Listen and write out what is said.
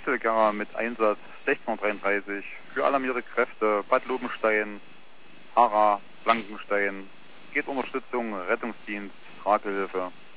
Mittelgara mit Einsatz 1633 für alarmierte Kräfte Bad Lobenstein, Hara, Blankenstein. Geht Unterstützung, Rettungsdienst, Tragehilfe.